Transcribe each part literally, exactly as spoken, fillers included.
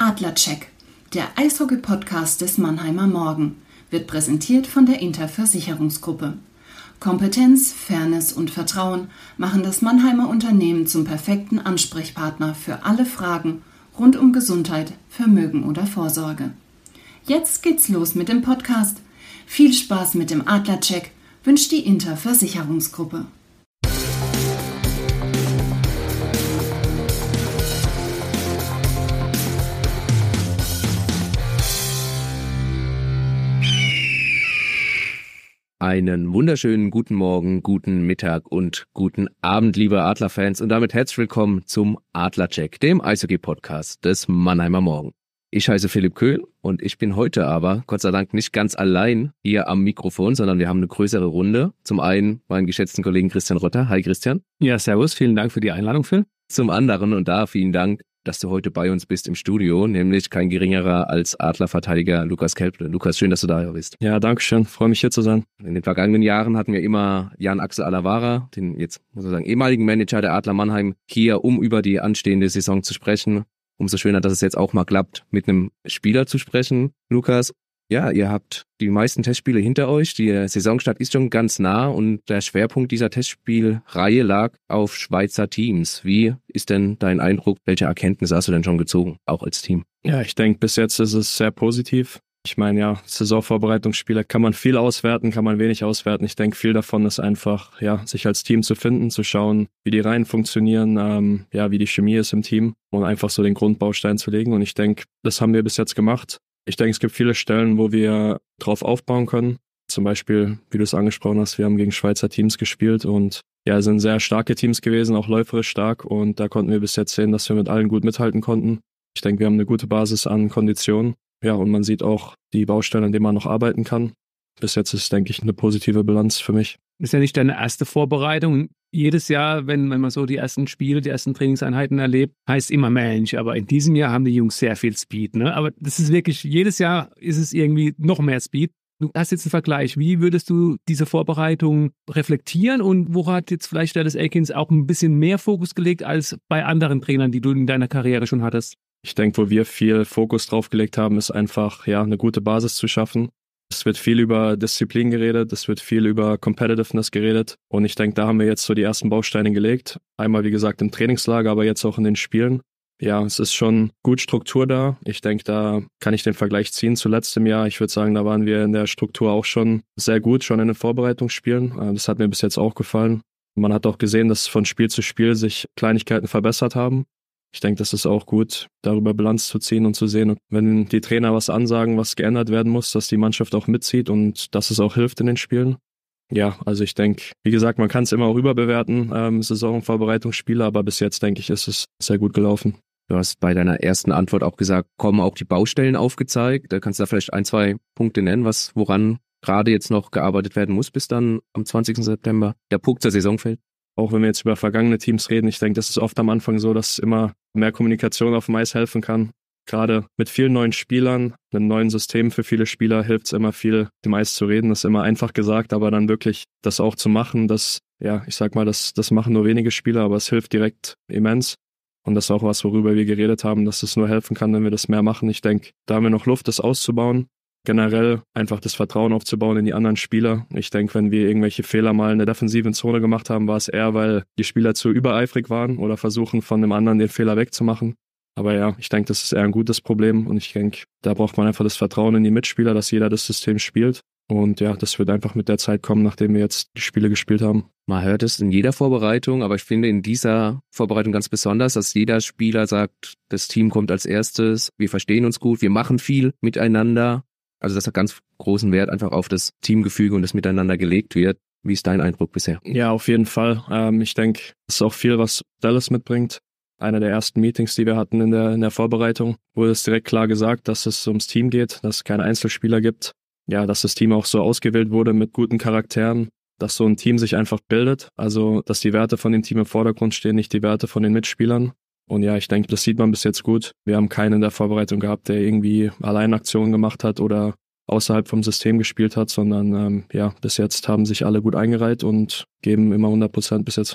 Adlercheck, der Eishockey-Podcast des Mannheimer Morgen, wird präsentiert von der Inter Versicherungsgruppe. Kompetenz, Fairness und Vertrauen machen das Mannheimer Unternehmen zum perfekten Ansprechpartner für alle Fragen rund um Gesundheit, Vermögen oder Vorsorge. Jetzt geht's los mit dem Podcast. Viel Spaß mit dem Adlercheck wünscht die Inter Versicherungsgruppe. Einen wunderschönen guten Morgen, guten Mittag und guten Abend, liebe Adlerfans, und damit herzlich willkommen zum Adlercheck, dem Eishockey-Podcast des Mannheimer Morgen. Ich heiße Philipp Köhl und ich bin heute aber, Gott sei Dank, nicht ganz allein hier am Mikrofon, sondern wir haben eine größere Runde. Zum einen meinen geschätzten Kollegen Christian Rotter. Hi Christian. Ja, servus, vielen Dank für die Einladung, Phil. Zum anderen, und da vielen Dank, dass du heute bei uns bist im Studio, nämlich kein geringerer als Adlerverteidiger Lukas Kelple. Lukas, schön, dass du da bist. Ja, danke schön. Freue mich, hier zu sein. In den vergangenen Jahren hatten wir immer Jan-Axel Alavara, den jetzt, muss man sagen, ehemaligen Manager der Adler Mannheim, hier, um über die anstehende Saison zu sprechen. Umso schöner, dass es jetzt auch mal klappt, mit einem Spieler zu sprechen. Lukas, ja, ihr habt die meisten Testspiele hinter euch. Die Saisonstart ist schon ganz nah und der Schwerpunkt dieser Testspielreihe lag auf Schweizer Teams. Wie ist denn dein Eindruck? Welche Erkenntnisse hast du denn schon gezogen, auch als Team? Ja, ich denke, bis jetzt ist es sehr positiv. Ich meine, ja, Saisonvorbereitungsspiele kann man viel auswerten, kann man wenig auswerten. Ich denke, viel davon ist einfach, ja, sich als Team zu finden, zu schauen, wie die Reihen funktionieren, ähm, ja, wie die Chemie ist im Team und einfach so den Grundbaustein zu legen. Und ich denke, das haben wir bis jetzt gemacht. Ich denke, es gibt viele Stellen, wo wir drauf aufbauen können. Zum Beispiel, wie du es angesprochen hast, wir haben gegen Schweizer Teams gespielt und ja, es sind sehr starke Teams gewesen, auch läuferisch stark, und da konnten wir bis jetzt sehen, dass wir mit allen gut mithalten konnten. Ich denke, wir haben eine gute Basis an Konditionen. Ja, und man sieht auch die Baustellen, an denen man noch arbeiten kann. Bis jetzt ist, denke ich, eine positive Bilanz für mich. Das ist ja nicht deine erste Vorbereitung. Jedes Jahr, wenn, wenn man so die ersten Spiele, die ersten Trainingseinheiten erlebt, heißt immer Mensch, aber in diesem Jahr haben die Jungs sehr viel Speed, ne? Aber das ist wirklich, jedes Jahr ist es irgendwie noch mehr Speed. Du hast jetzt einen Vergleich. Wie würdest du diese Vorbereitung reflektieren und wo hat jetzt vielleicht Dallas Eakins auch ein bisschen mehr Fokus gelegt als bei anderen Trainern, die du in deiner Karriere schon hattest? Ich denke, wo wir viel Fokus drauf gelegt haben, ist einfach, ja, eine gute Basis zu schaffen. Es wird viel über Disziplin geredet, es wird viel über Competitiveness geredet und ich denke, da haben wir jetzt so die ersten Bausteine gelegt. Einmal, wie gesagt, im Trainingslager, aber jetzt auch in den Spielen. Ja, es ist schon gut Struktur da. Ich denke, da kann ich den Vergleich ziehen zu letztem Jahr. Ich würde sagen, da waren wir in der Struktur auch schon sehr gut, schon in den Vorbereitungsspielen. Das hat mir bis jetzt auch gefallen. Man hat auch gesehen, dass von Spiel zu Spiel sich Kleinigkeiten verbessert haben. Ich denke, das ist auch gut, darüber Bilanz zu ziehen und zu sehen, wenn die Trainer was ansagen, was geändert werden muss, dass die Mannschaft auch mitzieht und dass es auch hilft in den Spielen. Ja, also ich denke, wie gesagt, man kann es immer auch überbewerten, ähm, Saisonvorbereitungsspiele, aber bis jetzt, denke ich, ist es sehr gut gelaufen. Du hast bei deiner ersten Antwort auch gesagt, kommen auch die Baustellen aufgezeigt. Da kannst du da vielleicht ein, zwei Punkte nennen, was woran gerade jetzt noch gearbeitet werden muss, bis dann am zwanzigsten September der Punkt zur Saison fällt. Auch wenn wir jetzt über vergangene Teams reden, ich denke, das ist oft am Anfang so, dass immer mehr Kommunikation auf dem Eis helfen kann. Gerade mit vielen neuen Spielern, einem neuen System für viele Spieler hilft es immer viel, dem Eis zu reden. Das ist immer einfach gesagt, aber dann wirklich das auch zu machen, das, ja, ich sag mal, das, das machen nur wenige Spieler, aber es hilft direkt immens. Und das ist auch was, worüber wir geredet haben, dass es nur helfen kann, wenn wir das mehr machen. Ich denke, da haben wir noch Luft, das auszubauen. Generell einfach das Vertrauen aufzubauen in die anderen Spieler. Ich denke, wenn wir irgendwelche Fehler mal in der defensiven Zone gemacht haben, war es eher, weil die Spieler zu übereifrig waren oder versuchen, von dem anderen den Fehler wegzumachen. Aber ja, ich denke, das ist eher ein gutes Problem und ich denke, da braucht man einfach das Vertrauen in die Mitspieler, dass jeder das System spielt. Und ja, das wird einfach mit der Zeit kommen, nachdem wir jetzt die Spiele gespielt haben. Man hört es in jeder Vorbereitung, aber ich finde in dieser Vorbereitung ganz besonders, dass jeder Spieler sagt, das Team kommt als erstes, wir verstehen uns gut, wir machen viel miteinander. Also dass da ganz großen Wert einfach auf das Teamgefüge und das Miteinander gelegt wird. Wie ist dein Eindruck bisher? Ja, auf jeden Fall. Ähm, ich denke, das ist auch viel, was Dallas mitbringt. Einer der ersten Meetings, die wir hatten in der, in der Vorbereitung, wurde es direkt klar gesagt, dass es ums Team geht, dass es keine Einzelspieler gibt. Ja, dass das Team auch so ausgewählt wurde mit guten Charakteren, dass so ein Team sich einfach bildet. Also, dass die Werte von dem Team im Vordergrund stehen, nicht die Werte von den Mitspielern. Und ja, ich denke, das sieht man bis jetzt gut. Wir haben keinen in der Vorbereitung gehabt, der irgendwie allein Aktionen gemacht hat oder außerhalb vom System gespielt hat, sondern ähm, ja, bis jetzt haben sich alle gut eingereiht und geben immer hundert Prozent bis jetzt.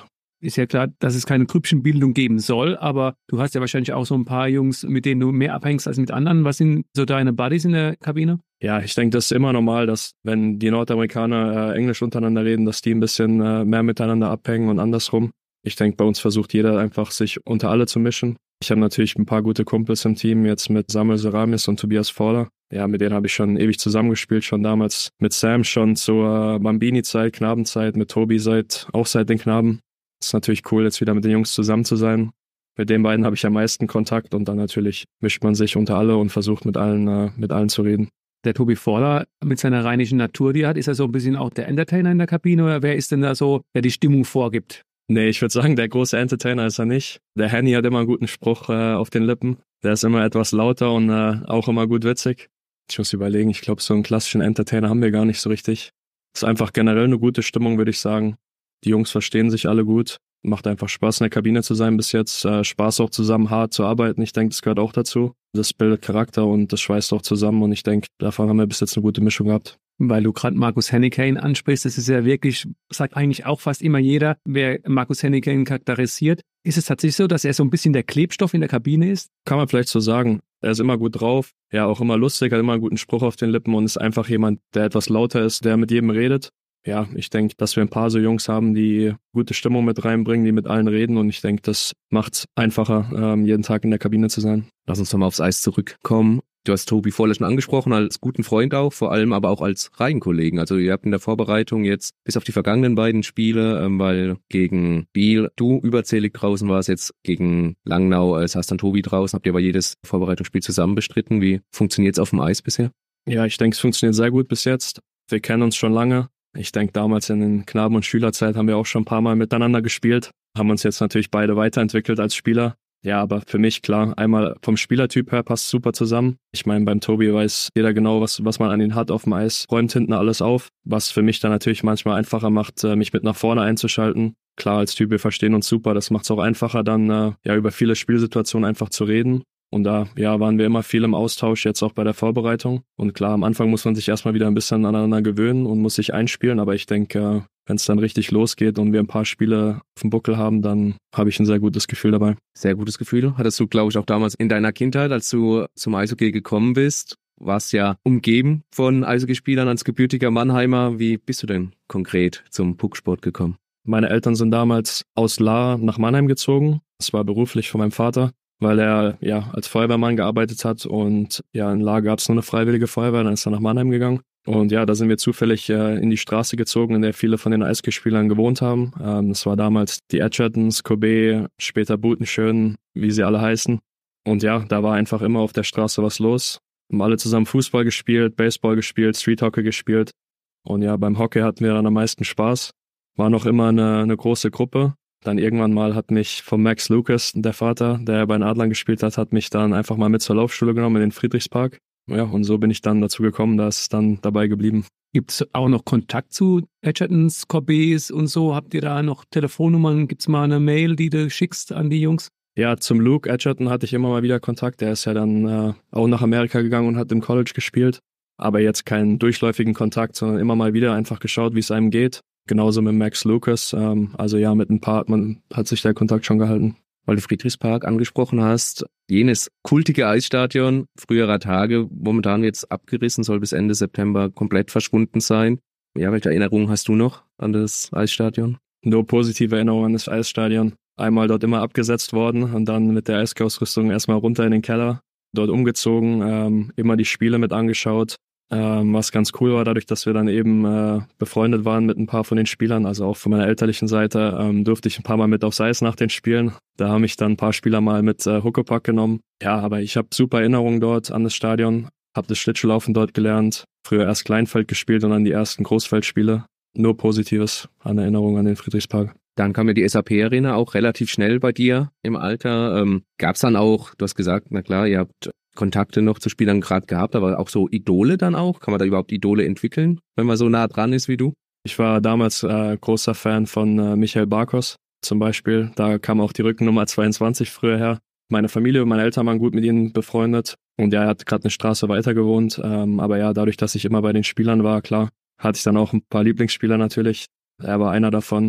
ist ja klar, dass es keine Grüppchenbildung geben soll, aber du hast ja wahrscheinlich auch so ein paar Jungs, mit denen du mehr abhängst als mit anderen. Was sind so deine Buddies in der Kabine? Ja, ich denke, das ist immer normal, dass wenn die Nordamerikaner äh, Englisch untereinander reden, dass die ein bisschen äh, mehr miteinander abhängen und andersrum. Ich denke, bei uns versucht jeder einfach, sich unter alle zu mischen. Ich habe natürlich ein paar gute Kumpels im Team, jetzt mit Samuel Seramis und Tobias Fowler. Ja, mit denen habe ich schon ewig zusammengespielt, schon damals mit Sam schon zur Bambini-Zeit, Knabenzeit, mit Tobi seit auch seit den Knaben. Es ist natürlich cool, jetzt wieder mit den Jungs zusammen zu sein. Mit den beiden habe ich am meisten Kontakt und dann natürlich mischt man sich unter alle und versucht mit allen, äh, mit allen zu reden. Der Tobi Fowler mit seiner rheinischen Natur, die er hat, ist er so ein bisschen auch der Entertainer in der Kabine oder wer ist denn da so, der die Stimmung vorgibt? Nee, ich würde sagen, der große Entertainer ist er nicht. Der Henny hat immer einen guten Spruch äh, auf den Lippen. Der ist immer etwas lauter und äh, auch immer gut witzig. Ich muss überlegen, ich glaube, so einen klassischen Entertainer haben wir gar nicht so richtig. Es ist einfach generell eine gute Stimmung, würde ich sagen. Die Jungs verstehen sich alle gut. Macht einfach Spaß, in der Kabine zu sein bis jetzt. Äh, Spaß auch zusammen, hart zu arbeiten. Ich denke, das gehört auch dazu. Das bildet Charakter und das schweißt auch zusammen. Und ich denke, davon haben wir bis jetzt eine gute Mischung gehabt. Weil du gerade Marcus Hennigane ansprichst, das ist ja wirklich, sagt eigentlich auch fast immer jeder, wer Marcus Hennigane charakterisiert. Ist es tatsächlich so, dass er so ein bisschen der Klebstoff in der Kabine ist? Kann man vielleicht so sagen. Er ist immer gut drauf, ja auch immer lustig, hat immer einen guten Spruch auf den Lippen und ist einfach jemand, der etwas lauter ist, der mit jedem redet. Ja, ich denke, dass wir ein paar so Jungs haben, die gute Stimmung mit reinbringen, die mit allen reden und ich denke, das macht es einfacher, ähm, jeden Tag in der Kabine zu sein. Lass uns nochmal aufs Eis zurückkommen. Du hast Tobi Fowler schon angesprochen, als guten Freund auch, vor allem aber auch als Reihenkollegen. Also ihr habt in der Vorbereitung jetzt bis auf die vergangenen beiden Spiele, ähm, weil gegen Biel du überzählig draußen warst, jetzt gegen Langnau, es hast dann Tobi draußen, habt ihr aber jedes Vorbereitungsspiel zusammen bestritten. Wie funktioniert es auf dem Eis bisher? Ja, ich denke, es funktioniert sehr gut bis jetzt. Wir kennen uns schon lange. Ich denke, damals in den Knaben- und Schülerzeit haben wir auch schon ein paar Mal miteinander gespielt, haben uns jetzt natürlich beide weiterentwickelt als Spieler. Ja, aber für mich, klar, einmal vom Spielertyp her passt super zusammen. Ich meine, beim Tobi weiß jeder genau, was was man an ihn hat auf dem Eis, räumt hinten alles auf, was für mich dann natürlich manchmal einfacher macht, mich mit nach vorne einzuschalten. Klar, als Typ, wir verstehen uns super, das macht es auch einfacher, dann ja über viele Spielsituationen einfach zu reden. Und da ja, waren wir immer viel im Austausch, jetzt auch bei der Vorbereitung. Und klar, am Anfang muss man sich erstmal wieder ein bisschen aneinander gewöhnen und muss sich einspielen. Aber ich denke, wenn es dann richtig losgeht und wir ein paar Spiele auf dem Buckel haben, dann habe ich ein sehr gutes Gefühl dabei. Sehr gutes Gefühl. Hattest du, glaube ich, auch damals in deiner Kindheit, als du zum Eishockey gekommen bist, warst ja umgeben von Eishockeyspielern als gebürtiger Mannheimer. Wie bist du denn konkret zum Pucksport gekommen? Meine Eltern sind damals aus Lahr nach Mannheim gezogen. Das war beruflich von meinem Vater, weil er ja als Feuerwehrmann gearbeitet hat und ja in Lahr gab es nur eine freiwillige Feuerwehr, dann ist er nach Mannheim gegangen. Und ja, da sind wir zufällig äh, in die Straße gezogen, in der viele von den Eishockeyspielern gewohnt haben. Ähm, das war damals die Edgertons, Kobe, später Butenschön, wie sie alle heißen. Und ja, da war einfach immer auf der Straße was los. Haben alle zusammen Fußball gespielt, Baseball gespielt, Streethockey gespielt. Und ja, beim Hockey hatten wir dann am meisten Spaß. War noch immer eine, eine große Gruppe. Dann irgendwann mal hat mich von Max Lucas, der Vater, der bei den Adlern gespielt hat, hat mich dann einfach mal mit zur Laufschule genommen in den Friedrichspark. Ja, und so bin ich dann dazu gekommen, da ist es dann dabei geblieben. Gibt es auch noch Kontakt zu Edgertons, Corbets und so? Habt ihr da noch Telefonnummern? Gibt es mal eine Mail, die du schickst an die Jungs? Ja, zum Luke Edgerton hatte ich immer mal wieder Kontakt. Der ist ja dann äh, auch nach Amerika gegangen und hat im College gespielt. Aber jetzt keinen durchläufigen Kontakt, sondern immer mal wieder einfach geschaut, wie es einem geht. Genauso mit Max Lucas. Ähm, also ja, mit ein paar hat, man, hat sich der Kontakt schon gehalten. Weil du Friedrichspark angesprochen hast, jenes kultige Eisstadion früherer Tage, momentan jetzt abgerissen, soll bis Ende September komplett verschwunden sein. Ja, welche Erinnerungen hast du noch an das Eisstadion? Nur positive Erinnerungen an das Eisstadion. Einmal dort immer abgesetzt worden und dann mit der Eishockey-Ausrüstung erstmal runter in den Keller, dort umgezogen, ähm, immer die Spiele mit angeschaut. Ähm, was ganz cool war, dadurch, dass wir dann eben äh, befreundet waren mit ein paar von den Spielern, also auch von meiner elterlichen Seite, ähm, durfte ich ein paar Mal mit aufs Eis nach den Spielen. Da haben mich dann ein paar Spieler mal mit äh, Huckepack genommen. Ja, aber ich habe super Erinnerungen dort an das Stadion, habe das Schlittschuhlaufen dort gelernt, früher erst Kleinfeld gespielt und dann die ersten Großfeldspiele. Nur Positives an Erinnerungen an den Friedrichspark. Dann kam ja die S A P-Arena auch relativ schnell bei dir im Alter. Ähm, gab es dann auch, du hast gesagt, na klar, ihr habt Kontakte noch zu Spielern gerade gehabt, aber auch so Idole dann auch? Kann man da überhaupt Idole entwickeln, wenn man so nah dran ist wie du? Ich war damals äh, großer Fan von äh, Michael Barkos zum Beispiel. Da kam auch die Rückennummer zweiundzwanzig früher her. Meine Familie und meine Eltern waren gut mit ihm befreundet. Und ja, er hat gerade eine Straße weiter gewohnt. Ähm, aber ja, dadurch, dass ich immer bei den Spielern war, klar, hatte ich dann auch ein paar Lieblingsspieler natürlich. Er war einer davon.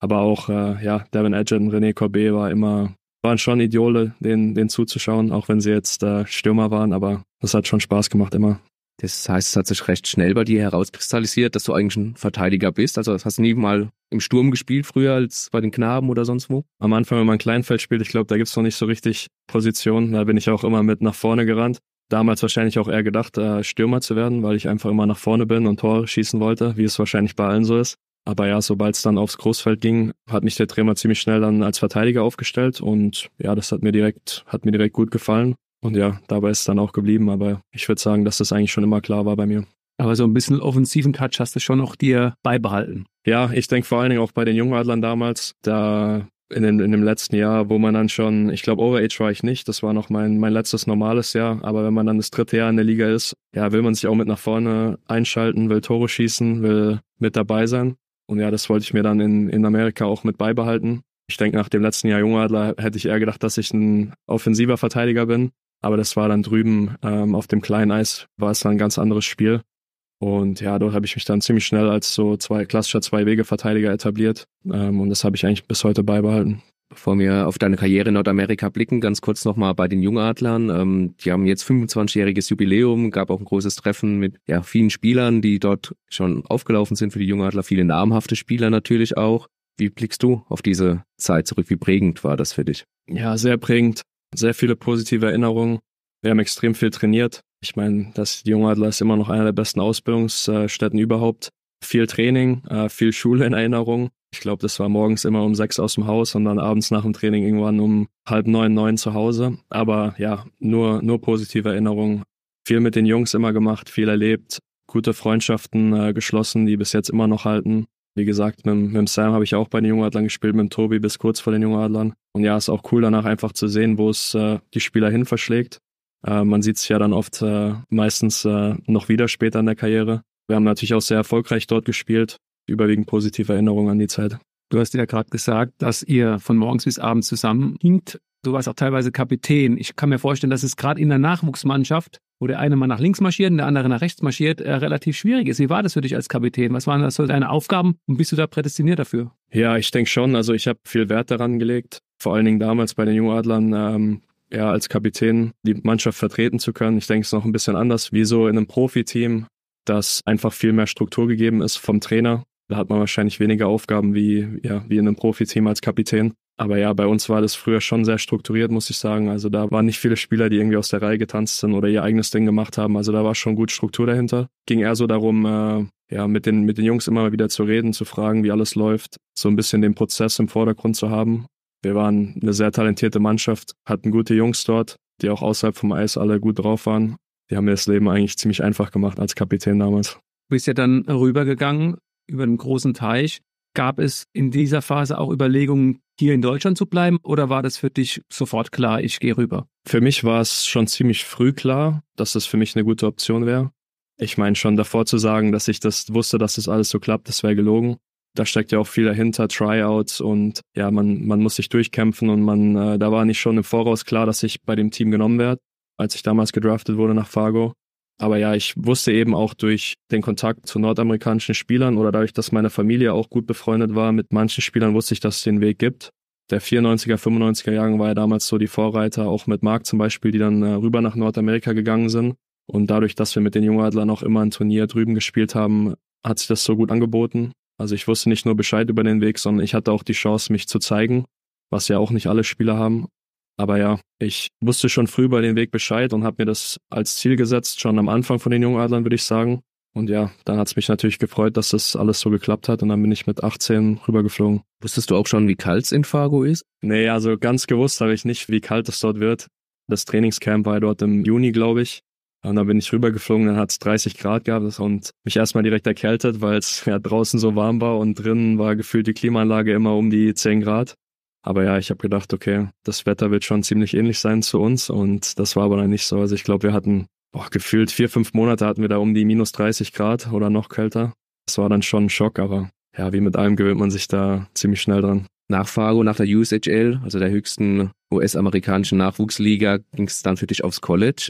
Aber auch äh, ja, Devin Adjet, René Corbet war immer, waren schon Idole, denen, denen zuzuschauen, auch wenn sie jetzt äh, Stürmer waren, aber das hat schon Spaß gemacht immer. Das heißt, es hat sich recht schnell bei dir herauskristallisiert, dass du eigentlich ein Verteidiger bist. Also hast du nie mal im Sturm gespielt früher als bei den Knaben oder sonst wo? Am Anfang, wenn man Kleinfeld spielt, ich glaube, da gibt's noch nicht so richtig Position. Da bin ich auch immer mit nach vorne gerannt. Damals wahrscheinlich auch eher gedacht, äh, Stürmer zu werden, weil ich einfach immer nach vorne bin und Tore schießen wollte, wie es wahrscheinlich bei allen so ist. Aber ja, sobald es dann aufs Großfeld ging, hat mich der Trainer ziemlich schnell dann als Verteidiger aufgestellt und ja, das hat mir direkt, hat mir direkt gut gefallen. Und ja, dabei ist es dann auch geblieben, aber ich würde sagen, dass das eigentlich schon immer klar war bei mir. Aber so ein bisschen offensiven Touch hast du schon auch dir beibehalten. Ja, ich denke vor allen Dingen auch bei den Jungadlern damals, da in dem, in dem letzten Jahr, wo man dann schon, ich glaube Overage war ich nicht, das war noch mein, mein letztes normales Jahr, aber wenn man dann das dritte Jahr in der Liga ist, ja, will man sich auch mit nach vorne einschalten, will Tore schießen, will mit dabei sein. Und ja, das wollte ich mir dann in, in Amerika auch mit beibehalten. Ich denke, nach dem letzten Jahr Jungadler hätte ich eher gedacht, dass ich ein offensiver Verteidiger bin. Aber das war dann drüben ähm, auf dem kleinen Eis, war es dann ein ganz anderes Spiel. Und ja, dort habe ich mich dann ziemlich schnell als so zwei klassischer Zwei-Wege-Verteidiger etabliert. Ähm, und das habe ich eigentlich bis heute beibehalten. Bevor wir auf deine Karriere in Nordamerika blicken, ganz kurz nochmal bei den Jungadlern. Ähm, die haben jetzt fünfundzwanzigjähriges Jubiläum, gab auch ein großes Treffen mit ja vielen Spielern, die dort schon aufgelaufen sind für die Jungadler, viele namhafte Spieler natürlich auch. Wie blickst du auf diese Zeit zurück? Wie prägend war das für dich? Ja, sehr prägend. Sehr viele positive Erinnerungen. Wir haben extrem viel trainiert. Ich meine, das die Jungadler ist immer noch einer der besten Ausbildungsstätten überhaupt. Viel Training, viel Schule in Erinnerung. Ich glaube, das war morgens immer um sechs aus dem Haus und dann abends nach dem Training irgendwann um halb neun, neun zu Hause. Aber ja, nur, nur positive Erinnerungen. Viel mit den Jungs immer gemacht, viel erlebt, gute Freundschaften äh, geschlossen, die bis jetzt immer noch halten. Wie gesagt, mit, mit dem Sam habe ich auch bei den Jungadlern gespielt, mit dem Tobi bis kurz vor den Jungadlern. Und ja, ist auch cool danach einfach zu sehen, wo es äh, die Spieler hin verschlägt. Äh, man sieht es ja dann oft äh, meistens äh, noch wieder später in der Karriere. Wir haben natürlich auch sehr erfolgreich dort gespielt. Überwiegend positive Erinnerungen an die Zeit. Du hast ja gerade gesagt, dass ihr von morgens bis abends zusammenhinkt. Du warst auch teilweise Kapitän. Ich kann mir vorstellen, dass es gerade in der Nachwuchsmannschaft, wo der eine mal nach links marschiert und der andere nach rechts marschiert, äh, relativ schwierig ist. Wie war das für dich als Kapitän? Was waren das so deine Aufgaben und bist du da prädestiniert dafür? Ja, ich denke schon. Also ich habe viel Wert daran gelegt, vor allen Dingen damals bei den Jungadlern, ähm, ja, als Kapitän die Mannschaft vertreten zu können. Ich denke, es ist noch ein bisschen anders, wie so in einem Profiteam, dass einfach viel mehr Struktur gegeben ist vom Trainer. Da hat man wahrscheinlich weniger Aufgaben wie, ja, wie in einem Profiteam als Kapitän. Aber ja, bei uns war das früher schon sehr strukturiert, muss ich sagen. Also da waren nicht viele Spieler, die irgendwie aus der Reihe getanzt sind oder ihr eigenes Ding gemacht haben. Also da war schon gut Struktur dahinter. Ging eher so darum, äh, ja, mit den, mit den Jungs immer mal wieder zu reden, zu fragen, wie alles läuft. So ein bisschen den Prozess im Vordergrund zu haben. Wir waren eine sehr talentierte Mannschaft, hatten gute Jungs dort, die auch außerhalb vom Eis alle gut drauf waren. Die haben mir das Leben eigentlich ziemlich einfach gemacht als Kapitän damals. Du bist ja dann rübergegangen über den großen Teich. Gab es in dieser Phase auch Überlegungen, hier in Deutschland zu bleiben oder war das für dich sofort klar, ich gehe rüber? Für mich war es schon ziemlich früh klar, dass das für mich eine gute Option wäre. Ich meine, schon davor zu sagen, dass ich das wusste, dass das alles so klappt, das wäre gelogen. Da steckt ja auch viel dahinter, Tryouts und ja, man man muss sich durchkämpfen und man äh, da war nicht schon im Voraus klar, dass ich bei dem Team genommen werde, als ich damals gedraftet wurde nach Fargo. Aber ja, ich wusste eben auch durch den Kontakt zu nordamerikanischen Spielern oder dadurch, dass meine Familie auch gut befreundet war mit manchen Spielern, wusste ich, dass es den Weg gibt. Der vierundneunziger, fünfundneunziger Jahrgang war ja damals so die Vorreiter, auch mit Marc zum Beispiel, die dann äh, rüber nach Nordamerika gegangen sind. Und dadurch, dass wir mit den Jungadlern auch immer ein Turnier drüben gespielt haben, hat sich das so gut angeboten. Also ich wusste nicht nur Bescheid über den Weg, sondern ich hatte auch die Chance, mich zu zeigen, was ja auch nicht alle Spieler haben. Aber ja, ich wusste schon früh über den Weg Bescheid und habe mir das als Ziel gesetzt, schon am Anfang von den Jungadlern, würde ich sagen. Und ja, dann hat es mich natürlich gefreut, dass das alles so geklappt hat und dann bin ich mit achtzehn rübergeflogen. Wusstest du auch schon, wie kalt es in Fargo ist? Nee, also ganz gewusst habe ich nicht, wie kalt es dort wird. Das Trainingscamp war ja dort im Juni, glaube ich. Und dann bin ich rübergeflogen, dann hat es dreißig Grad gehabt und mich erstmal direkt erkältet, weil es ja draußen so warm war und drinnen war gefühlt die Klimaanlage immer um die zehn Grad. Aber ja, ich habe gedacht, okay, das Wetter wird schon ziemlich ähnlich sein zu uns und das war aber dann nicht so. Also ich glaube, wir hatten boah, gefühlt vier, fünf Monate hatten wir da um die minus dreißig Grad oder noch kälter. Das war dann schon ein Schock, aber ja, wie mit allem gewöhnt man sich da ziemlich schnell dran. Nach Fargo, nach der U S H L, also der höchsten U S-amerikanischen Nachwuchsliga, ging es dann für dich aufs College.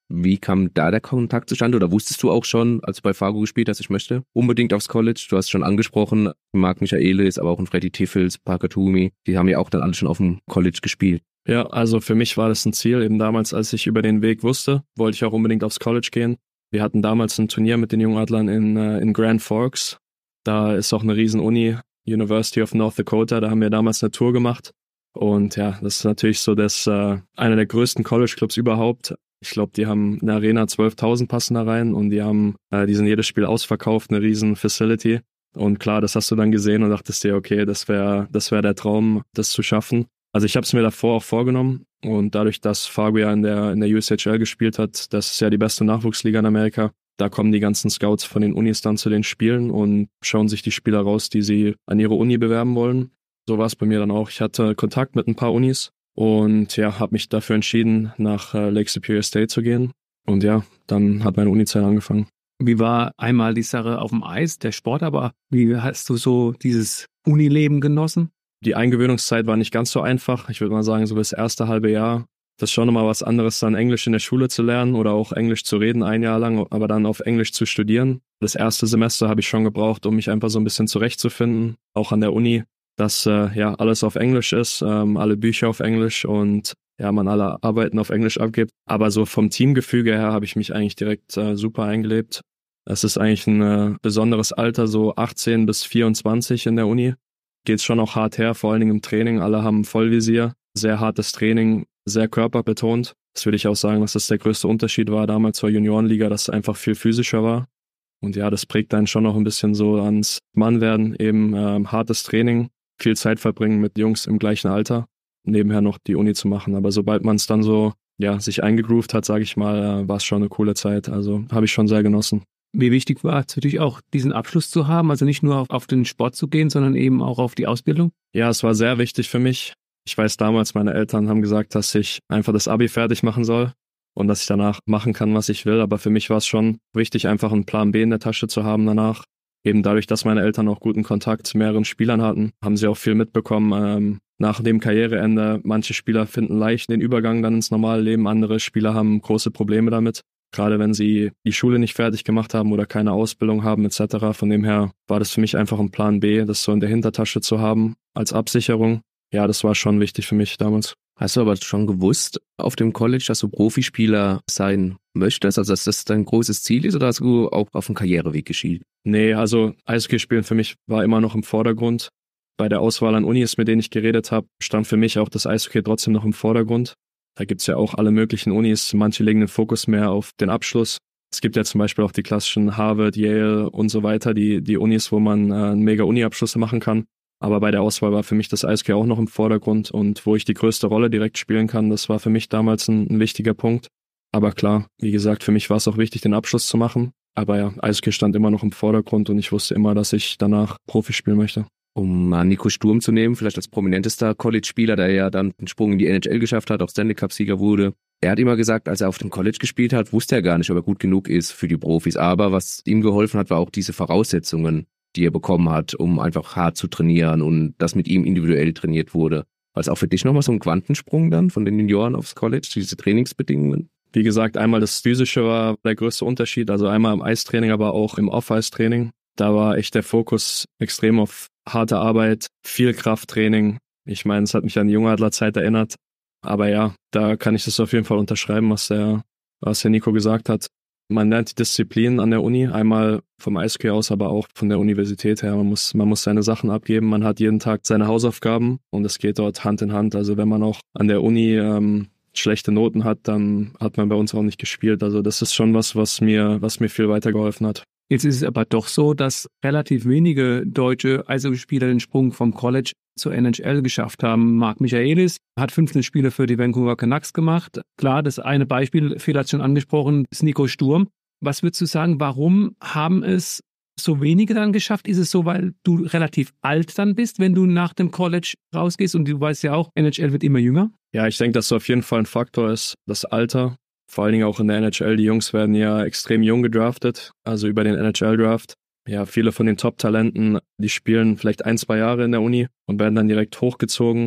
Wie kam da der Kontakt zustande? Oder wusstest du auch schon, als du bei Fargo gespielt hast, ich möchte unbedingt aufs College? Du hast schon angesprochen, Marc Michaelis, aber auch ein Freddy Tiffels, Parker Toomey, die haben ja auch dann alle schon auf dem College gespielt. Ja, also für mich war das ein Ziel. Eben damals, als ich über den Weg wusste, wollte ich auch unbedingt aufs College gehen. Wir hatten damals ein Turnier mit den Jungadlern in, äh, in Grand Forks. Da ist auch eine riesen Uni, University of North Dakota. Da haben wir damals eine Tour gemacht. Und ja, das ist natürlich so das äh, einer der größten College-Clubs überhaupt. Ich glaube, die haben eine Arena, zwölftausend passen da rein und die haben, äh, die sind jedes Spiel ausverkauft, eine riesen Facility. Und klar, das hast du dann gesehen und dachtest dir, okay, das wäre das wäre der Traum, das zu schaffen. Also ich habe es mir davor auch vorgenommen und dadurch, dass Fargo ja in der, in der U S H L gespielt hat, das ist ja die beste Nachwuchsliga in Amerika, da kommen die ganzen Scouts von den Unis dann zu den Spielen und schauen sich die Spieler raus, die sie an ihre Uni bewerben wollen. So war es bei mir dann auch. Ich hatte Kontakt mit ein paar Unis und ja, habe mich dafür entschieden, nach äh, Lake Superior State zu gehen. Und ja, dann hat meine Uni-Zeit angefangen. Wie war einmal die Sache auf dem Eis, der Sport, aber wie hast du so dieses Unileben genossen? Die Eingewöhnungszeit war nicht ganz so einfach. Ich würde mal sagen, so das erste halbe Jahr. Das ist schon nochmal was anderes, dann Englisch in der Schule zu lernen oder auch Englisch zu reden ein Jahr lang, aber dann auf Englisch zu studieren. Das erste Semester habe ich schon gebraucht, um mich einfach so ein bisschen zurechtzufinden, auch an der Uni, dass äh, ja alles auf Englisch ist, ähm, alle Bücher auf Englisch und ja, man alle Arbeiten auf Englisch abgibt. Aber so vom Teamgefüge her habe ich mich eigentlich direkt äh, super eingelebt. Es ist eigentlich ein äh, besonderes Alter, so achtzehn bis vierundzwanzig in der Uni. Geht's schon auch hart her, vor allen Dingen im Training. Alle haben Vollvisier, sehr hartes Training, sehr körperbetont. Das würde ich auch sagen, dass das der größte Unterschied war damals zur Juniorenliga, dass es einfach viel physischer war. Und ja, das prägt einen schon noch ein bisschen so ans Mannwerden, eben ähm, hartes Training, viel Zeit verbringen mit Jungs im gleichen Alter, nebenher noch die Uni zu machen. Aber sobald man es dann so ja sich eingegroovt hat, sage ich mal, äh, war es schon eine coole Zeit. Also habe ich schon sehr genossen. Wie wichtig war es für dich auch, diesen Abschluss zu haben, also nicht nur auf, auf den Sport zu gehen, sondern eben auch auf die Ausbildung? Ja, es war sehr wichtig für mich. Ich weiß damals, meine Eltern haben gesagt, dass ich einfach das Abi fertig machen soll und dass ich danach machen kann, was ich will. Aber für mich war es schon wichtig, einfach einen Plan B in der Tasche zu haben danach. Eben dadurch, dass meine Eltern auch guten Kontakt zu mehreren Spielern hatten, haben sie auch viel mitbekommen. Ähm, nach dem Karriereende, manche Spieler finden leicht den Übergang dann ins normale Leben, andere Spieler haben große Probleme damit. Gerade wenn sie die Schule nicht fertig gemacht haben oder keine Ausbildung haben et cetera. Von dem her war das für mich einfach ein Plan B, das so in der Hintertasche zu haben als Absicherung. Ja, das war schon wichtig für mich damals. Hast du aber schon gewusst auf dem College, dass du Profispieler sein möchtest? Also dass das dein großes Ziel ist oder hast du auch auf dem Karriereweg geschielt? Nee, also Eishockey spielen für mich war immer noch im Vordergrund. Bei der Auswahl an Unis, mit denen ich geredet habe, stand für mich auch das Eishockey trotzdem noch im Vordergrund. Da gibt's ja auch alle möglichen Unis. Manche legen den Fokus mehr auf den Abschluss. Es gibt ja zum Beispiel auch die klassischen Harvard, Yale und so weiter, die die Unis, wo man äh, einen Mega-Uni-Abschluss machen kann. Aber bei der Auswahl war für mich das Eishockey auch noch im Vordergrund und wo ich die größte Rolle direkt spielen kann, das war für mich damals ein, ein wichtiger Punkt. Aber klar, wie gesagt, für mich war es auch wichtig, den Abschluss zu machen. Aber ja, Eishockey stand immer noch im Vordergrund und ich wusste immer, dass ich danach Profi spielen möchte. Um mal Nico Sturm zu nehmen, vielleicht als prominentester College-Spieler, der ja dann den Sprung in die N H L geschafft hat, auch Stanley Cup-Sieger wurde. Er hat immer gesagt, als er auf dem College gespielt hat, wusste er gar nicht, ob er gut genug ist für die Profis. Aber was ihm geholfen hat, war auch diese Voraussetzungen, die er bekommen hat, um einfach hart zu trainieren und das mit ihm individuell trainiert wurde. War es auch für dich nochmal so ein Quantensprung dann von den Junioren aufs College, diese Trainingsbedingungen? Wie gesagt, einmal das Physische war der größte Unterschied, also einmal im Eistraining, aber auch im Off-Ice-Training. Da war echt der Fokus extrem auf harte Arbeit, viel Krafttraining. Ich meine, es hat mich an die Jungadlerzeit erinnert. Aber ja, da kann ich das auf jeden Fall unterschreiben, was der, was der Nico gesagt hat. Man lernt die Disziplin an der Uni, einmal vom Eishockey aus, aber auch von der Universität her. Man muss, man muss seine Sachen abgeben, man hat jeden Tag seine Hausaufgaben und es geht dort Hand in Hand. Also wenn man auch an der Uni ähm, schlechte Noten hat, dann hat man bei uns auch nicht gespielt. Also das ist schon was, was mir, was mir viel weitergeholfen hat. Jetzt ist es aber doch so, dass relativ wenige deutsche Eishockeyspieler den Sprung vom College zur N H L geschafft haben. Marc Michaelis hat fünfzehn Spiele für die Vancouver Canucks gemacht. Klar, das eine Beispiel, Phil hat schon angesprochen, ist Nico Sturm. Was würdest du sagen, warum haben es so wenige dann geschafft? Ist es so, weil du relativ alt dann bist, wenn du nach dem College rausgehst? Und du weißt ja auch, N H L wird immer jünger. Ja, ich denke, dass das auf jeden Fall ein Faktor ist, das Alter. Vor allen Dingen auch in der N H L. Die Jungs werden ja extrem jung gedraftet, also über den N H L-Draft. Ja, viele von den Top-Talenten, die spielen vielleicht ein, zwei Jahre in der Uni und werden dann direkt hochgezogen.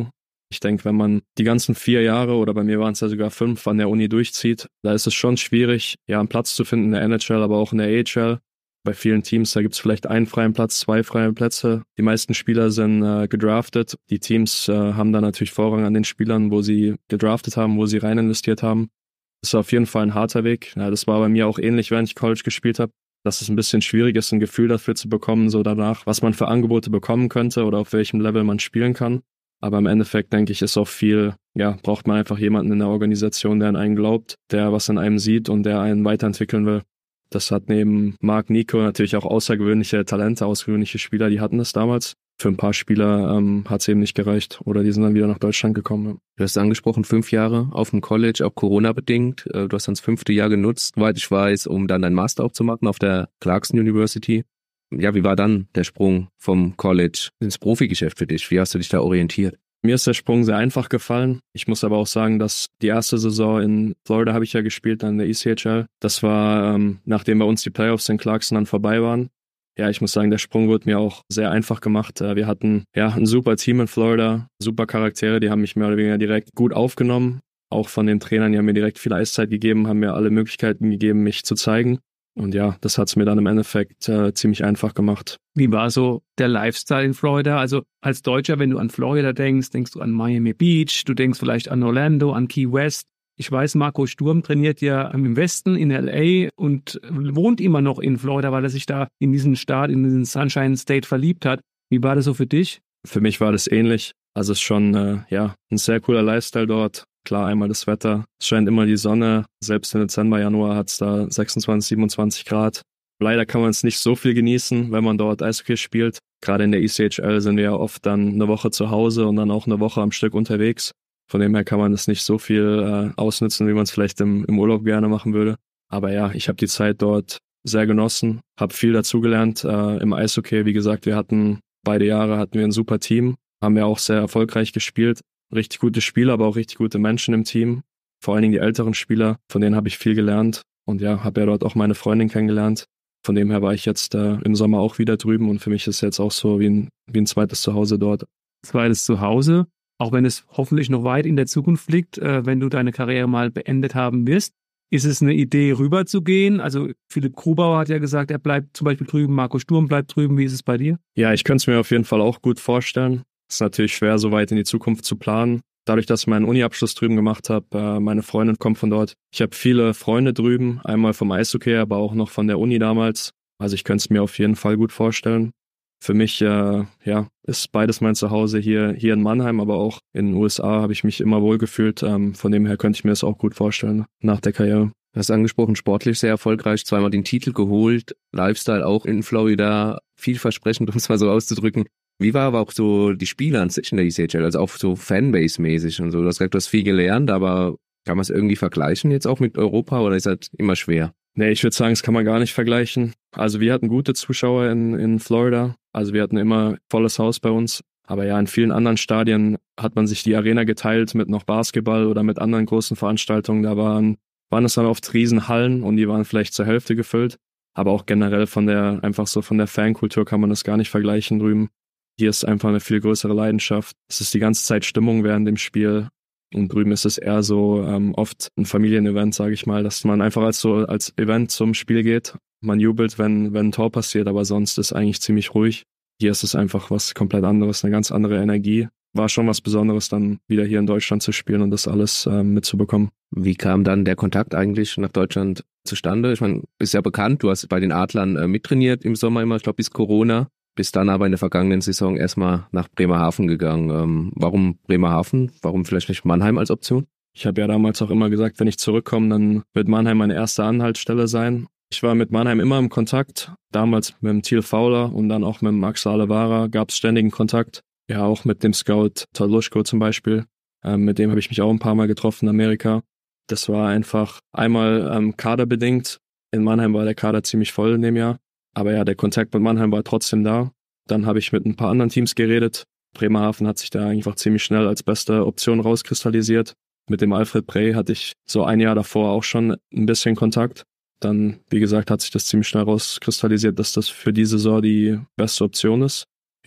Ich denke, wenn man die ganzen vier Jahre oder bei mir waren es ja sogar fünf an der Uni durchzieht, da ist es schon schwierig, ja, einen Platz zu finden in der N H L, aber auch in der A H L. Bei vielen Teams, da gibt es vielleicht einen freien Platz, zwei freie Plätze. Die meisten Spieler sind äh, gedraftet. Die Teams äh, haben da natürlich Vorrang an den Spielern, wo sie gedraftet haben, wo sie rein investiert haben. Das ist auf jeden Fall ein harter Weg. Ja, das war bei mir auch ähnlich, während ich College gespielt habe, dass es ein bisschen schwierig ist, ein Gefühl dafür zu bekommen, so danach, was man für Angebote bekommen könnte oder auf welchem Level man spielen kann. Aber im Endeffekt, denke ich, ist auch viel, ja, braucht man einfach jemanden in der Organisation, der an einen glaubt, der was in einem sieht und der einen weiterentwickeln will. Das hat neben Marc, Nico natürlich auch außergewöhnliche Talente, außergewöhnliche Spieler, die hatten das damals. Für ein paar Spieler ähm, hat es eben nicht gereicht oder die sind dann wieder nach Deutschland gekommen. Du hast angesprochen, fünf Jahre auf dem College, auch Corona-bedingt. Du hast dann das fünfte Jahr genutzt, soweit ich weiß, um dann deinen Master auch zu machen auf der Clarkson University. Ja, wie war dann der Sprung vom College ins Profigeschäft für dich? Wie hast du dich da orientiert? Mir ist der Sprung sehr einfach gefallen. Ich muss aber auch sagen, dass die erste Saison in Florida habe ich ja gespielt, dann in der E C H L. Das war, ähm, nachdem bei uns die Playoffs in Clarkson dann vorbei waren. Ja, ich muss sagen, der Sprung wurde mir auch sehr einfach gemacht. Wir hatten ja ein super Team in Florida, super Charaktere, die haben mich mehr oder weniger direkt gut aufgenommen. Auch von den Trainern, die haben mir direkt viel Eiszeit gegeben, haben mir alle Möglichkeiten gegeben, mich zu zeigen. Und ja, das hat es mir dann im Endeffekt äh, ziemlich einfach gemacht. Wie war so der Lifestyle in Florida? Also als Deutscher, wenn du an Florida denkst, denkst du an Miami Beach, du denkst vielleicht an Orlando, an Key West. Ich weiß, Marco Sturm trainiert ja im Westen in L A und wohnt immer noch in Florida, weil er sich da in diesen Staat, in diesen Sunshine State verliebt hat. Wie war das so für dich? Für mich war das ähnlich. Also es ist schon äh, ja, ein sehr cooler Lifestyle dort. Klar, einmal das Wetter. Es scheint immer die Sonne. Selbst im Dezember, Januar hat es da sechsundzwanzig, siebenundzwanzig Grad. Leider kann man es nicht so viel genießen, wenn man dort Eishockey spielt. Gerade in der E C H L sind wir ja oft dann eine Woche zu Hause und dann auch eine Woche am Stück unterwegs. Von dem her kann man das nicht so viel äh, ausnutzen, wie man es vielleicht im, im Urlaub gerne machen würde. Aber ja, ich habe die Zeit dort sehr genossen, habe viel dazugelernt äh, im Eishockey. Wie gesagt, wir hatten beide Jahre hatten wir ein super Team, haben ja auch sehr erfolgreich gespielt. Richtig gute Spieler, aber auch richtig gute Menschen im Team. Vor allen Dingen die älteren Spieler, von denen habe ich viel gelernt. Und ja, habe ja dort auch meine Freundin kennengelernt. Von dem her war ich jetzt äh, im Sommer auch wieder drüben und für mich ist es jetzt auch so wie ein, wie ein zweites Zuhause dort. Zweites Zuhause, auch wenn es hoffentlich noch weit in der Zukunft liegt, äh, wenn du deine Karriere mal beendet haben wirst. Ist es eine Idee, rüber zu gehen? Also Philipp Grubauer hat ja gesagt, er bleibt zum Beispiel drüben, Marco Sturm bleibt drüben. Wie ist es bei dir? Ja, ich könnte es mir auf jeden Fall auch gut vorstellen. Es ist natürlich schwer, so weit in die Zukunft zu planen. Dadurch, dass ich meinen Uni-Abschluss drüben gemacht habe, äh, meine Freundin kommt von dort. Ich habe viele Freunde drüben, einmal vom Eishockey, aber auch noch von der Uni damals. Also ich könnte es mir auf jeden Fall gut vorstellen. Für mich äh, ja, ist beides mein Zuhause hier, hier in Mannheim, aber auch in den U S A habe ich mich immer wohl gefühlt. Ähm, von dem her könnte ich mir das auch gut vorstellen nach der Karriere. Du hast angesprochen, sportlich sehr erfolgreich, zweimal den Titel geholt, Lifestyle auch in Florida, vielversprechend, um es mal so auszudrücken. Wie war aber auch so die Spiele an sich in der E C H L, also auch so Fanbase-mäßig und so? Du hast gesagt, du hast viel gelernt, aber kann man es irgendwie vergleichen jetzt auch mit Europa oder ist das immer schwer? Nee, ich würde sagen, das kann man gar nicht vergleichen. Also wir hatten gute Zuschauer in, in Florida, also wir hatten immer volles Haus bei uns. Aber ja, in vielen anderen Stadien hat man sich die Arena geteilt mit noch Basketball oder mit anderen großen Veranstaltungen. Da waren, waren es dann oft Riesenhallen und die waren vielleicht zur Hälfte gefüllt. Aber auch generell von der, einfach so von der Fankultur kann man das gar nicht vergleichen drüben. Hier ist einfach eine viel größere Leidenschaft. Es ist die ganze Zeit Stimmung während dem Spiel. Und drüben ist es eher so ähm, oft ein Familienevent, sage ich mal, dass man einfach als so als Event zum Spiel geht. Man jubelt, wenn wenn ein Tor passiert, aber sonst ist eigentlich ziemlich ruhig. Hier ist es einfach was komplett anderes, eine ganz andere Energie. War schon was Besonderes, dann wieder hier in Deutschland zu spielen und das alles ähm, mitzubekommen. Wie kam dann der Kontakt eigentlich nach Deutschland zustande? Ich meine, ist ja bekannt, du hast bei den Adlern äh, mittrainiert im Sommer immer, ich glaube bis Corona. Bist dann aber in der vergangenen Saison erstmal nach Bremerhaven gegangen. Ähm, warum Bremerhaven? Warum vielleicht nicht Mannheim als Option? Ich habe ja damals auch immer gesagt, wenn ich zurückkomme, dann wird Mannheim meine erste Anhaltsstelle sein. Ich war mit Mannheim immer im Kontakt. Damals mit dem Thiel Fowler und dann auch mit dem Axel Alevara gab es ständigen Kontakt. Ja, auch mit dem Scout Todd Luschko zum Beispiel. Ähm, mit dem habe ich mich auch ein paar Mal getroffen in Amerika. Das war einfach einmal ähm, kaderbedingt. In Mannheim war der Kader ziemlich voll in dem Jahr. Aber ja, der Kontakt mit Mannheim war trotzdem da. Dann habe ich mit ein paar anderen Teams geredet. Bremerhaven hat sich da einfach ziemlich schnell als beste Option rauskristallisiert. Mit dem Alfred Brey hatte ich so ein Jahr davor auch schon ein bisschen Kontakt. Dann, wie gesagt, hat sich das ziemlich schnell rauskristallisiert, dass das für die Saison die beste Option ist.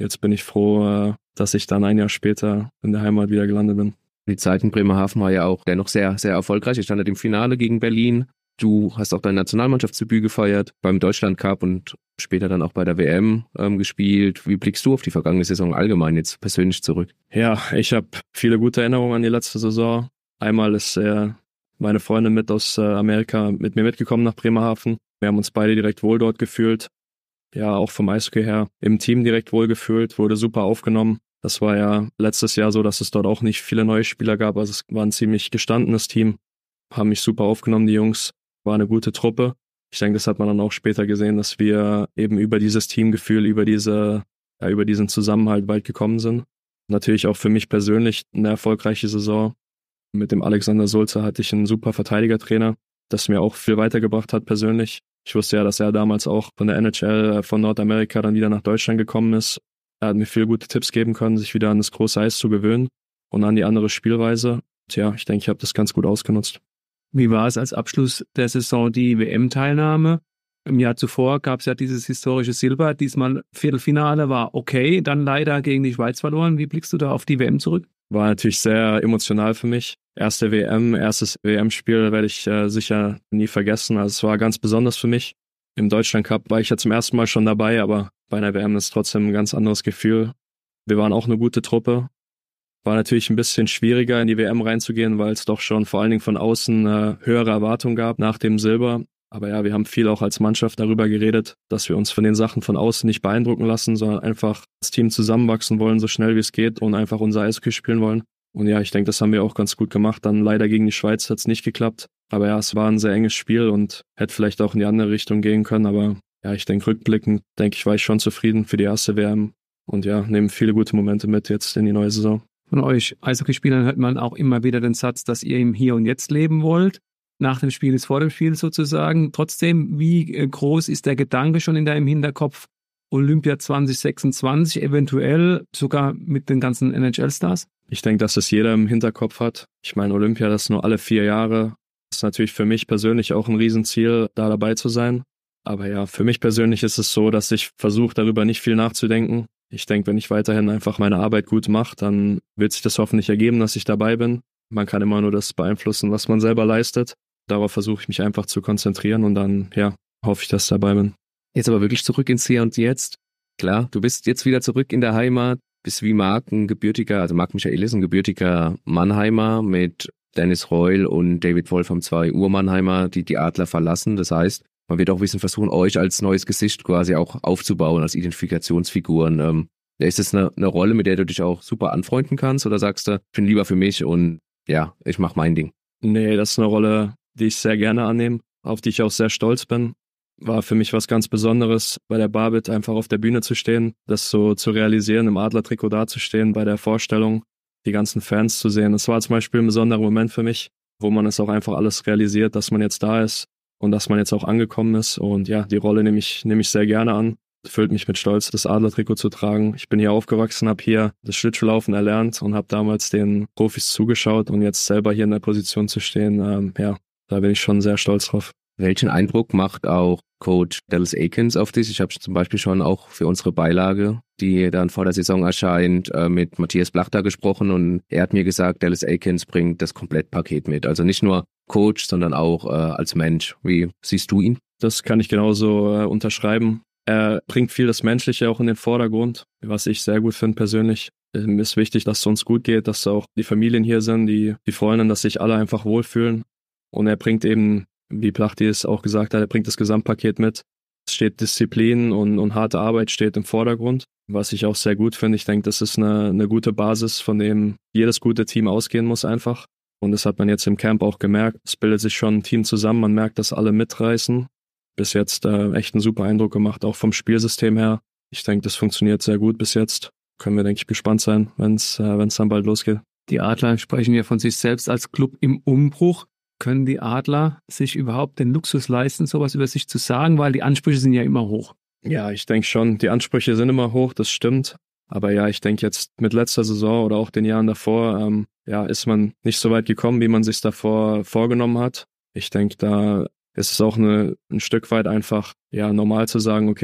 jetzt bin ich froh, äh, dass ich dann ein Jahr später in der Heimat wieder gelandet bin. Die Zeit in Bremerhaven war ja auch dennoch sehr, sehr erfolgreich. Ich stand im Finale gegen Berlin. Du hast auch dein Nationalmannschaftsdebüt gefeiert beim Deutschlandcup und später dann auch bei der W M ähm, gespielt. Wie blickst du auf die vergangene Saison allgemein jetzt persönlich zurück? Ja, ich habe viele gute Erinnerungen an die letzte Saison. Einmal ist äh, meine Freundin mit aus äh, Amerika mit mir mitgekommen nach Bremerhaven. Wir haben uns beide direkt wohl dort gefühlt. Ja, auch vom Eishockey her im Team direkt wohl gefühlt, wurde super aufgenommen. Das war ja letztes Jahr so, dass es dort auch nicht viele neue Spieler gab. Also es war ein ziemlich gestandenes Team. Haben mich super aufgenommen, die Jungs. War eine gute Truppe. Ich denke, das hat man dann auch später gesehen, dass wir eben über dieses Teamgefühl, über diese, ja, über diesen Zusammenhalt weit gekommen sind. Natürlich auch für mich persönlich eine erfolgreiche Saison. Mit dem Alexander Sulzer hatte ich einen super Verteidigertrainer, das mir auch viel weitergebracht hat persönlich. Ich wusste ja, dass er damals auch von der N H L von Nordamerika dann wieder nach Deutschland gekommen ist. Er hat mir viele gute Tipps geben können, sich wieder an das große Eis zu gewöhnen und an die andere Spielweise. Tja, ich denke, ich habe das ganz gut ausgenutzt. Wie war es als Abschluss der Saison die W M-Teilnahme? Im Jahr zuvor gab es ja dieses historische Silber. Diesmal Viertelfinale war okay, dann leider gegen die Schweiz verloren. Wie blickst du da auf die W M zurück? War natürlich sehr emotional für mich. Erste W M, erstes W M-Spiel werde ich äh, sicher nie vergessen. Also es war ganz besonders für mich. Im Deutschlandcup war ich ja zum ersten Mal schon dabei, aber bei einer W M ist es trotzdem ein ganz anderes Gefühl. Wir waren auch eine gute Truppe. War natürlich ein bisschen schwieriger, in die W M reinzugehen, weil es doch schon vor allen Dingen von außen äh, höhere Erwartungen gab nach dem Silber. Aber ja, wir haben viel auch als Mannschaft darüber geredet, dass wir uns von den Sachen von außen nicht beeindrucken lassen, sondern einfach als Team zusammenwachsen wollen, so schnell wie es geht und einfach unser Eishockey spielen wollen. Und ja, ich denke, das haben wir auch ganz gut gemacht. Dann leider gegen die Schweiz hat es nicht geklappt. Aber ja, es war ein sehr enges Spiel und hätte vielleicht auch in die andere Richtung gehen können. Aber ja, ich denke, rückblickend, denke ich, war ich schon zufrieden für die erste W M. Und ja, nehmen viele gute Momente mit jetzt in die neue Saison. Von euch Eishockeyspielern hört man auch immer wieder den Satz, dass ihr im Hier und Jetzt leben wollt. Nach dem Spiel ist vor dem Spiel sozusagen. Trotzdem, wie groß ist der Gedanke schon in deinem Hinterkopf? Olympia zwanzig sechsundzwanzig, eventuell sogar mit den ganzen N H L-Stars? Ich denke, dass es jeder im Hinterkopf hat. Ich meine, Olympia, das ist nur alle vier Jahre. Das ist natürlich für mich persönlich auch ein Riesenziel, da dabei zu sein. Aber ja, für mich persönlich ist es so, dass ich versuche, darüber nicht viel nachzudenken. Ich denke, wenn ich weiterhin einfach meine Arbeit gut mache, dann wird sich das hoffentlich ergeben, dass ich dabei bin. Man kann immer nur das beeinflussen, was man selber leistet. Darauf versuche ich mich einfach zu konzentrieren und dann, ja, hoffe ich, dass ich dabei bin. Jetzt aber wirklich zurück ins Hier und Jetzt. Klar, du bist jetzt wieder zurück in der Heimat, bist wie Marc ein gebürtiger, also Marc Michaelis, ein gebürtiger Mannheimer mit Dennis Reul und David Wolfram, zwei Ur-Mannheimer, die die Adler verlassen. Das heißt, man wird auch ein bisschen versuchen, euch als neues Gesicht quasi auch aufzubauen, als Identifikationsfiguren. Ähm, ist das eine, eine Rolle, mit der du dich auch super anfreunden kannst oder sagst du, ich bin lieber für mich und ja, ich mache mein Ding? Nee, das ist eine Rolle, die ich sehr gerne annehme, auf die ich auch sehr stolz bin. War für mich was ganz Besonderes, bei der Barbit einfach auf der Bühne zu stehen, das so zu realisieren, im Adlertrikot dazustehen, bei der Vorstellung, die ganzen Fans zu sehen. Das war zum Beispiel ein besonderer Moment für mich, wo man es auch einfach alles realisiert, dass man jetzt da ist und dass man jetzt auch angekommen ist. Und ja, die Rolle nehme ich, nehme ich sehr gerne an. Füllt mich mit Stolz, das Adlertrikot zu tragen. Ich bin hier aufgewachsen, habe hier das Schlittschuhlaufen erlernt und habe damals den Profis zugeschaut und jetzt selber hier in der Position zu stehen, ähm, ja, da bin ich schon sehr stolz drauf. Welchen Eindruck macht auch Coach Dallas Eakins auf dich? Ich habe zum Beispiel schon auch für unsere Beilage, die dann vor der Saison erscheint, mit Matthias Blachter gesprochen und er hat mir gesagt, Dallas Eakins bringt das Komplettpaket mit. Also nicht nur Coach, sondern auch äh, als Mensch. Wie siehst du ihn? Das kann ich genauso äh, unterschreiben. Er bringt viel das Menschliche auch in den Vordergrund, was ich sehr gut finde persönlich. Es ist wichtig, dass es uns gut geht, dass auch die Familien hier sind, die, die Freunde, dass sich alle einfach wohlfühlen. Und er bringt eben, wie Plachti es auch gesagt hat, er bringt das Gesamtpaket mit. Es steht Disziplin und, und harte Arbeit steht im Vordergrund, was ich auch sehr gut finde. Ich denke, das ist eine, eine gute Basis, von dem jedes gute Team ausgehen muss einfach. Und das hat man jetzt im Camp auch gemerkt. Es bildet sich schon ein Team zusammen, man merkt, dass alle mitreißen. Bis jetzt äh, echt einen super Eindruck gemacht, auch vom Spielsystem her. Ich denke, das funktioniert sehr gut bis jetzt. Können wir, denke ich, gespannt sein, wenn es äh, wenn es dann bald losgeht. Die Adler sprechen ja von sich selbst als Club im Umbruch. Können die Adler sich überhaupt den Luxus leisten, sowas über sich zu sagen? Weil die Ansprüche sind ja immer hoch. Ja, ich denke schon, die Ansprüche sind immer hoch, das stimmt. Aber ja, ich denke jetzt mit letzter Saison oder auch den Jahren davor, ähm, ja, ist man nicht so weit gekommen, wie man sich davor vorgenommen hat. Ich denke, da ist es auch eine, ein Stück weit einfach, ja, normal zu sagen, okay,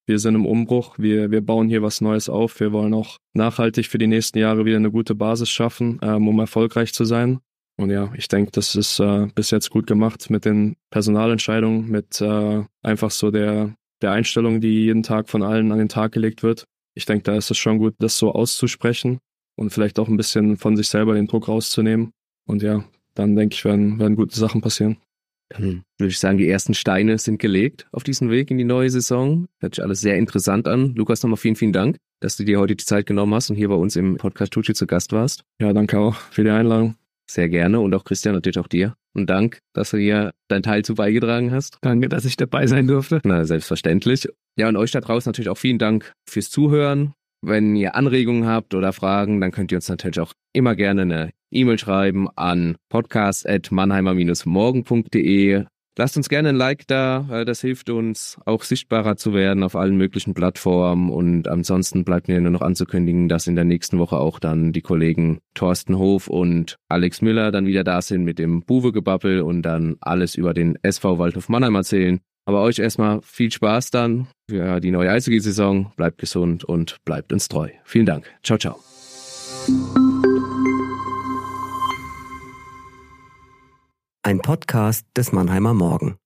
wir sind im Umbruch, wir, wir bauen hier was Neues auf, wir wollen auch nachhaltig für die nächsten Jahre wieder eine gute Basis schaffen, ähm, um erfolgreich zu sein. Und ja, ich denke, das ist äh, bis jetzt gut gemacht mit den Personalentscheidungen, mit äh, einfach so der, der Einstellung, die jeden Tag von allen an den Tag gelegt wird. Ich denke, da ist es schon gut, das so auszusprechen und vielleicht auch ein bisschen von sich selber den Druck rauszunehmen. Und ja, dann denke ich, werden, werden gute Sachen passieren. Dann würde ich sagen, die ersten Steine sind gelegt auf diesen Weg in die neue Saison. Hört sich alles sehr interessant an. Lukas, nochmal vielen, vielen Dank, dass du dir heute die Zeit genommen hast und hier bei uns im Podcast Tucci zu Gast warst. Ja, danke auch für die Einladung. Sehr gerne und auch Christian, natürlich auch dir. Und Dank, dass du hier deinen Teil zu beigetragen hast. Danke, dass ich dabei sein durfte. Na, selbstverständlich. Ja, und euch da draußen natürlich auch vielen Dank fürs Zuhören. Wenn ihr Anregungen habt oder Fragen, dann könnt ihr uns natürlich auch immer gerne eine E-Mail schreiben an podcast at mannheimer Bindestrich morgen punkt de. Lasst uns gerne ein Like da, das hilft uns auch sichtbarer zu werden auf allen möglichen Plattformen und ansonsten bleibt mir nur noch anzukündigen, dass in der nächsten Woche auch dann die Kollegen Thorsten Hof und Alex Müller dann wieder da sind mit dem Buwe-Gebabbel und dann alles über den S V Waldhof Mannheim erzählen. Aber euch erstmal viel Spaß dann für die neue Eishockey-Saison, bleibt gesund und bleibt uns treu. Vielen Dank. Ciao, ciao. Ein Podcast des Mannheimer Morgen.